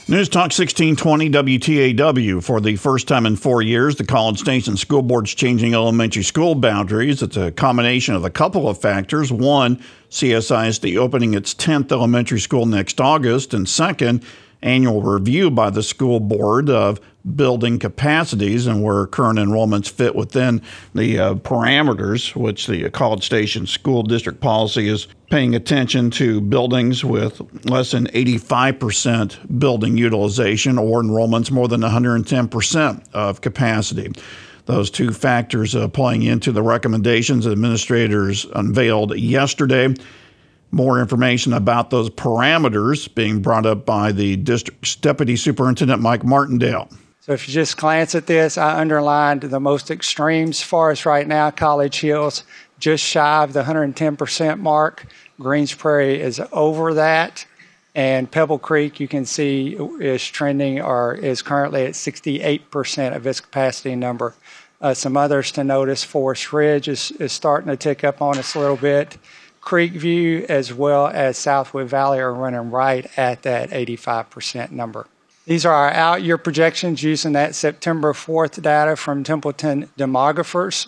News Talk 1620 WTAW. For the first time in 4 years, the College Station School Board's changing elementary school boundaries. It's a combination of a couple of factors. One, CSISD opening its 10th elementary school next August. And second, annual review by the school board of building capacities and where current enrollments fit within the parameters, which the College Station School District policy is paying attention to buildings with less than 85% building utilization or enrollments more than 110% of capacity. Those two factors playing into the recommendations administrators unveiled yesterday. More information about those parameters being brought up by the district's Deputy Superintendent Mike Martindale. So if you just glance at this, I underlined the most extremes for us right now. College Hills, just shy of the 110% mark. Greens Prairie is over that. And Pebble Creek, you can see, is trending or is currently at 68% of its capacity number. Some others to notice, Forest Ridge is starting to tick up on us a little bit. Creekview as well as Southwood Valley are running right at that 85% number. These are our out-year projections using that September 4th data from Templeton Demographers.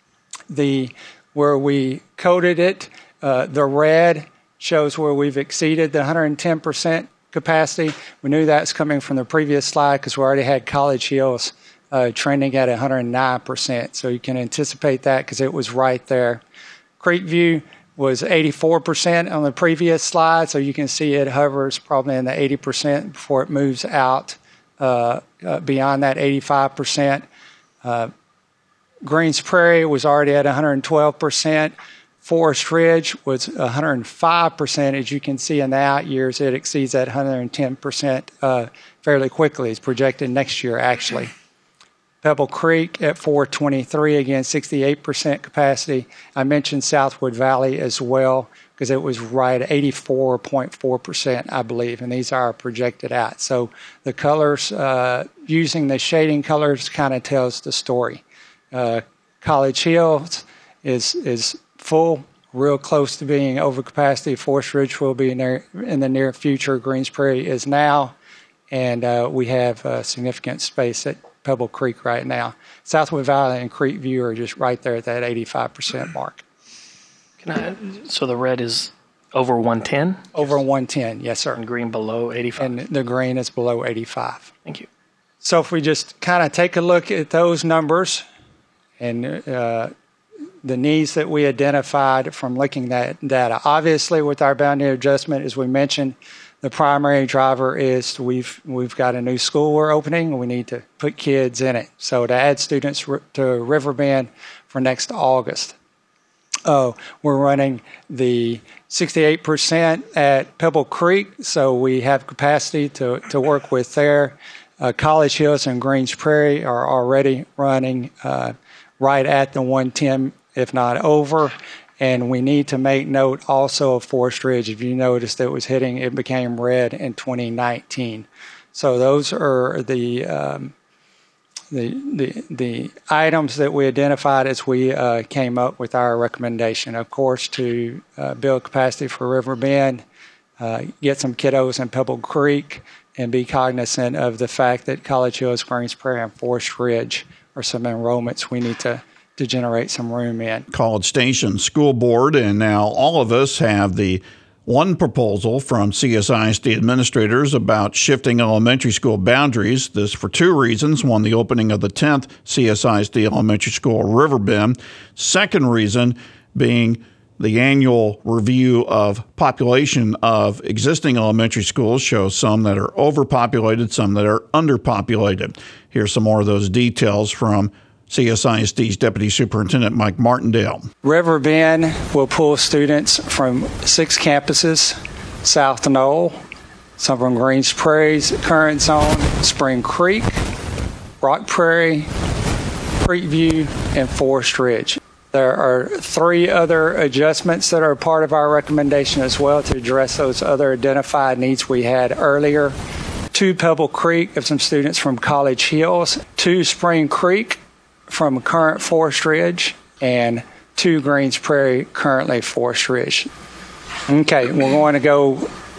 Where we coded it, the red shows where we've exceeded the 110% capacity. We knew that's coming from the previous slide because we already had College Hills trending at 109%. So you can anticipate that because it was right there. Creekview was 84% on the previous slide, so you can see it hovers probably in the 80% before it moves out beyond that 85%. Greens Prairie was already at 112%. Forest Ridge was 105%. As you can see in the out years, it exceeds that 110% fairly quickly. It's projected next year, actually. Pebble Creek at 423, again, 68% capacity. I mentioned Southwood Valley as well because it was right at 84.4%, I believe, and these are projected out. So the colors, using the shading colors kind of tells the story. College Hills is full, real close to being over capacity. Forest Ridge will be in the near future. Greens Prairie is now, and we have significant space at Pebble Creek right now. Southwood Valley and Creekview are just right there at that 85% mark. So the red is over 110? Over 110, yes, sir. And green below 85? And the green is below 85. Thank you. So if we just kind of take a look at those numbers and the needs that we identified from looking at that data. Obviously, with our boundary adjustment, as we mentioned, the primary driver is we've got a new school we're opening, and we need to put kids in it. So to add students to Riverbend for next August. We're running the 68% at Pebble Creek, so we have capacity to work with there. College Hills and Greens Prairie are already running right at the 110, if not over. And we need to make note also of Forest Ridge. If you noticed, it became red in 2019. So those are the items that we identified as we came up with our recommendation. Of course, to build capacity for Riverbend, get some kiddos in Pebble Creek, and be cognizant of the fact that College Hills, Greens Prairie, and Forest Ridge are some enrollments we need to generate some room in. College Station School Board, and now all of us have the one proposal from CSISD administrators about shifting elementary school boundaries. This for two reasons. One, the opening of the 10th CSISD Elementary School Riverbend. Second reason being the annual review of population of existing elementary schools shows some that are overpopulated, some that are underpopulated. Here's some more of those details from CSISD's Deputy Superintendent Mike Martindale. Riverbend will pull students from 6 campuses: South Knoll, some from Greens Prairie's current zone, Spring Creek, Rock Prairie, Creekview, and Forest Ridge. There are 3 other adjustments that are part of our recommendation as well to address those other identified needs we had earlier. 2 Pebble Creek of some students from College Hills, 2 Spring Creek from current Forest Ridge, and 2 Greens Prairie, currently Forest Ridge. Okay, we're going to go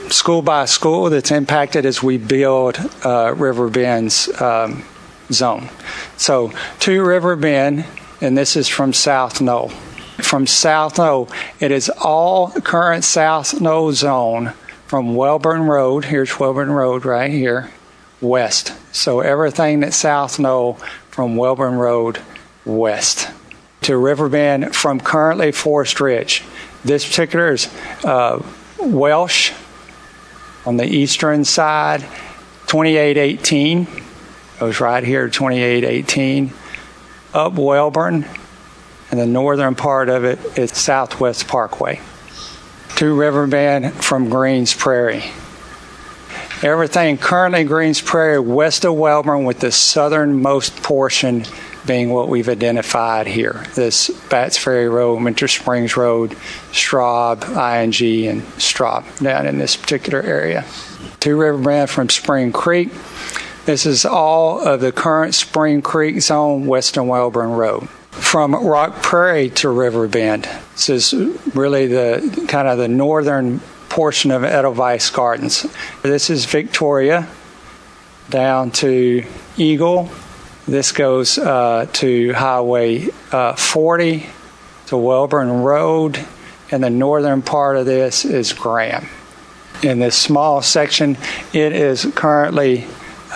school by school that's impacted as we build Riverbend's zone. So to Riverbend, and this is from South Knoll. From South Knoll, it is all current South Knoll zone from Welborn Road, here's Welborn Road right here, west. So everything that's South Knoll from Welborn Road west to Riverbend from currently Forest Ridge. This particular is Welsh on the eastern side, 2818, goes right here, 2818, up Welborn, and the northern part of it is Southwest Parkway. To Riverbend from Greens Prairie. Everything currently Greens Prairie west of Welborn, with the southernmost portion being what we've identified here. This Batts Ferry Road, Winter Springs Road, Straub, ING, and Straub down in this particular area. To Riverbend from Spring Creek. This is all of the current Spring Creek zone west of Welborn Road. From Rock Prairie to Riverbend. This is really the kind of the northern portion of Edelweiss Gardens. This is Victoria down to Eagle. This goes to Highway 40 to Welborn Road, and the northern part of this is Graham. In this small section, it is currently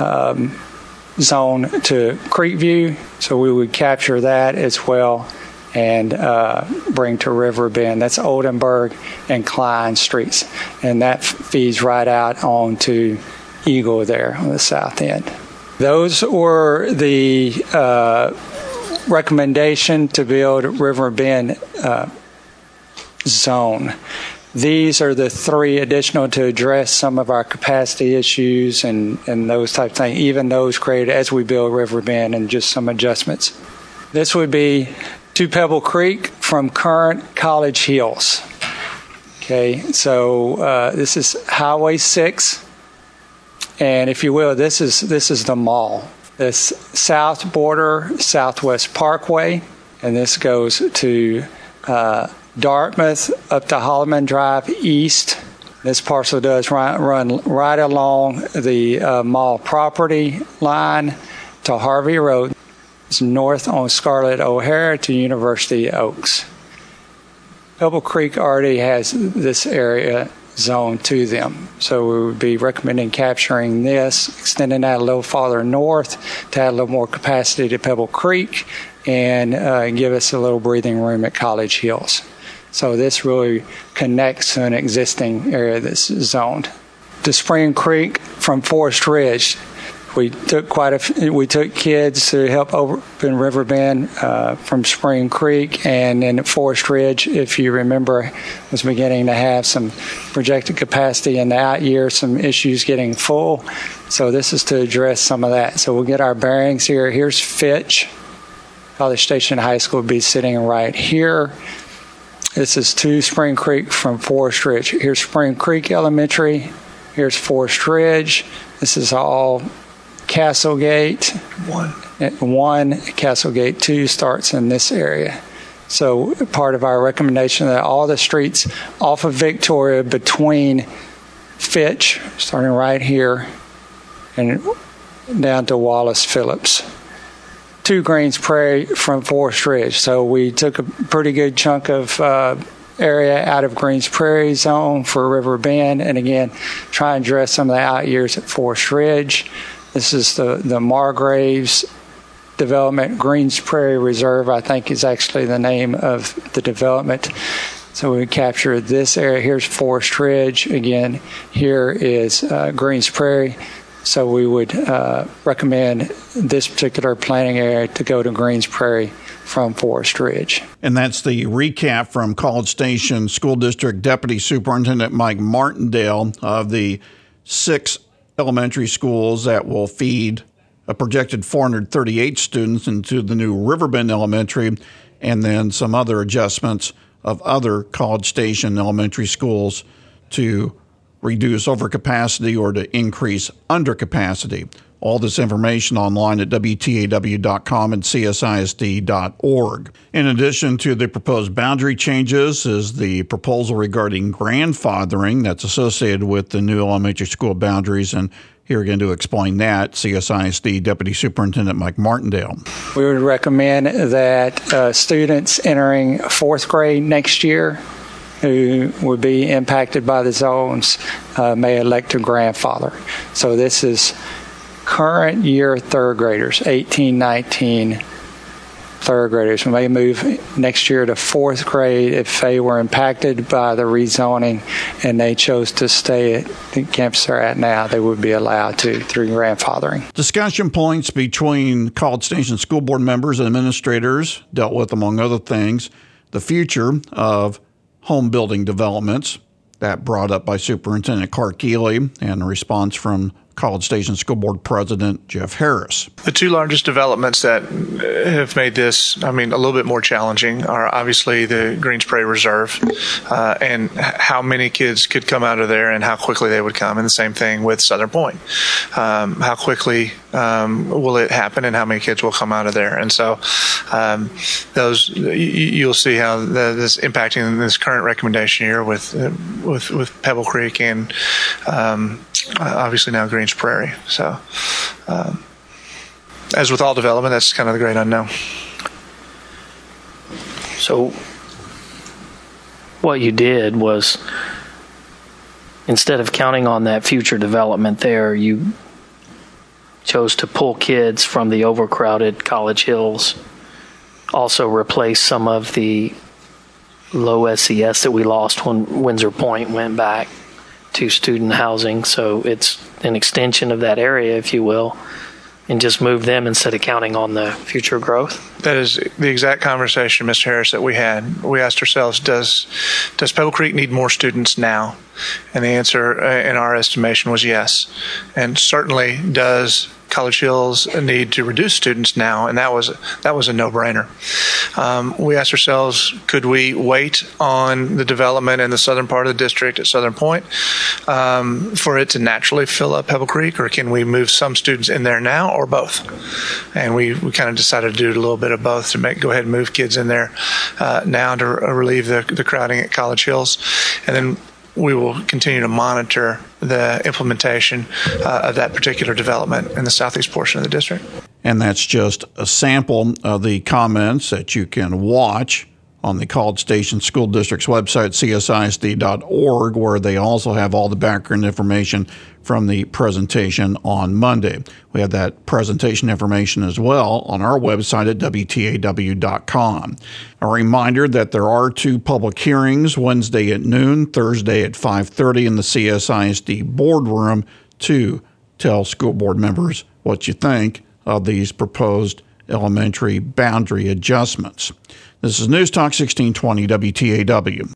zone to Creekview, so we would capture that as well and bring to Riverbend. That's Oldenburg and Klein streets, and that feeds right out onto Eagle there on the south end. Those were the recommendation to build Riverbend zone. These are the three additional to address some of our capacity issues and those type of things, even those created as we build Riverbend, and just some adjustments. This would be to Pebble Creek from current College Hills. Okay, so this is Highway 6, and if you will, this is the mall. This south border, Southwest Parkway, and this goes to Dartmouth up to Holloman Drive east. This parcel does run right along the mall property line to Harvey Road. It's north on Scarlett O'Hara to University Oaks. Pebble Creek already has this area zoned to them, so we would be recommending capturing this, extending that a little farther north to add a little more capacity to Pebble Creek and give us a little breathing room at College Hills. So this really connects to an existing area that's zoned. To Spring Creek from Forest Ridge, we took kids to help open Riverbend from Spring Creek, and then Forest Ridge, if you remember, was beginning to have some projected capacity in the out years, some issues getting full. So this is to address some of that. So we'll get our bearings here. Here's Fitch. College Station High School would be sitting right here. This is to Spring Creek from Forest Ridge. Here's Spring Creek Elementary. Here's Forest Ridge. This is all Castlegate. One. Castlegate 2 starts in this area. So part of our recommendation that all the streets off of Victoria between Fitch, starting right here, and down to Wallace Phillips. To Greens Prairie from Forest Ridge. So we took a pretty good chunk of area out of Greens Prairie zone for Riverbend, and again, try and address some of the out years at Forest Ridge. This is the Margraves development. Greens Prairie Reserve, I think, is actually the name of the development. So we capture this area. Here's Forest Ridge. Again, here is Greens Prairie. So we would recommend this particular planning area to go to Greens Prairie from Forest Ridge. And that's the recap from College Station School District Deputy Superintendent Mike Martindale of the 6 elementary schools that will feed a projected 438 students into the new Riverbend Elementary, and then some other adjustments of other College Station elementary schools to reduce overcapacity or to increase undercapacity. All this information online at WTAW.com and CSISD.org. In addition to the proposed boundary changes is the proposal regarding grandfathering that's associated with the new elementary school boundaries. And here again to explain that, CSISD Deputy Superintendent Mike Martindale. We would recommend that students entering fourth grade next year who would be impacted by the zones may elect to grandfather. So this is current year third graders, 18, 19 third graders may move next year to fourth grade if they were impacted by the rezoning and they chose to stay at the campus they're at now. They would be allowed to through grandfathering. Discussion points between College Station School Board members and administrators dealt with, among other things, the future of home building developments. That brought up by Superintendent Clark Ely and a response from College Station School Board President Jeff Harris. The two largest developments that have made this, a little bit more challenging are obviously the Greens Prairie Reserve and how many kids could come out of there and how quickly they would come. And the same thing with Southern Point. How quickly will it happen and how many kids will come out of there? And so those you'll see how this impacting this current recommendation here with Pebble Creek and obviously now Greens Prairie. So as with all development, that's kind of the great unknown. So what you did was, instead of counting on that future development there, you chose to pull kids from the overcrowded College Hills, also replace some of the low SES that we lost when Windsor Point went back to student housing. So it's an extension of that area, if you will, and just move them instead of counting on the future growth. That is the exact conversation, Mr. Harris, that we had. We asked ourselves, does Pebble Creek need more students now? And the answer in our estimation was yes. And certainly does College Hills need to reduce students now? And that was a no-brainer. We asked ourselves, could we wait on the development in the southern part of the district at Southern Point for it to naturally fill up Pebble Creek, or can we move some students in there now, or both? And we kind of decided to do a little bit of both, to go ahead and move kids in there now to relieve the crowding at College Hills. And then we will continue to monitor the implementation of that particular development in the southeast portion of the district. And that's just a sample of the comments that you can watch on the College Station School District's website, csisd.org, where they also have all the background information from the presentation on Monday. We have that presentation information as well on our website at WTAW.com. A reminder that there are two public hearings, Wednesday at noon, Thursday at 5:30 in the CSISD boardroom, to tell school board members what you think of these proposed elementary boundary adjustments. This is News Talk 1620 WTAW.